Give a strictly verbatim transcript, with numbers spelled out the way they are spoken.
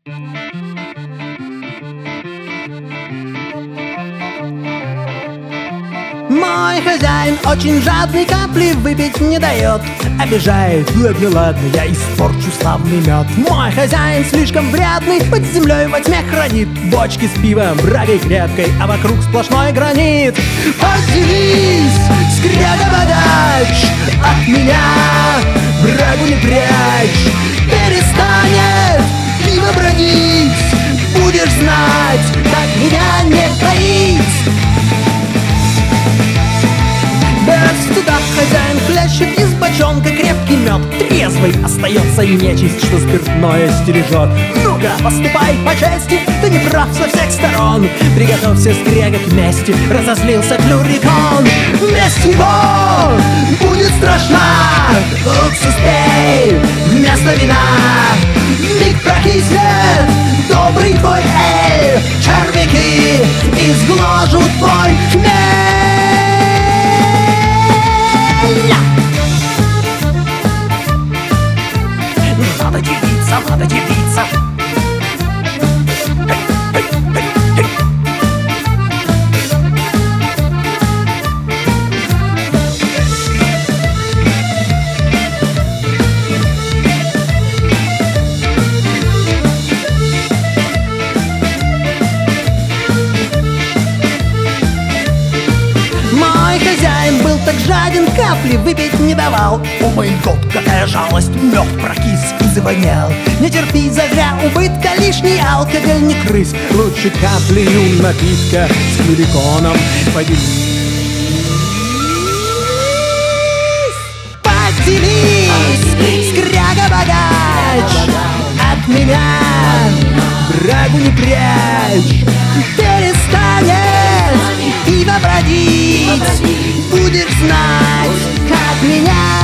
Мой хозяин очень жадный, капли выпить не дает. Обижает, ладно, ладно, я испорчу славный мед. Мой хозяин слишком вредный, под землей во тьме хранит бочки с пивом, брагой крепкой, а вокруг сплошной гранит. Поделись, скряга-богач, от меня брагу не прячь. Перестанет пиво бродить, будешь знать, как меня не поить. Без стыда хозяин хлещет из бочонка крепкий мед. Трезвый остается нечисть, что спиртное стережет. Ну-ка, поступай по чести, ты не прав со всех сторон. Приготовься, скряга, к мести, разозлился Плюрикон. Месть его будет страшна, уксус пей вместо вина. Миг прокиснет добрый твой эль, червяки изгложут твой хмель. Надо делиться, надо делиться. Эй, эй, эй, эй. Мой хозяин был так жаден, капли выпить не давал. О мой год, какая жалость, мед прокис и завонял. Не терпи зазря убытка, лишний алкоголь не крыс. Лучше каплю напитка с Плюриконом поделись. Поделись, скряга-богач, от меня брагу не прячь. Перестанет пиво бродить, будешь знать, как меня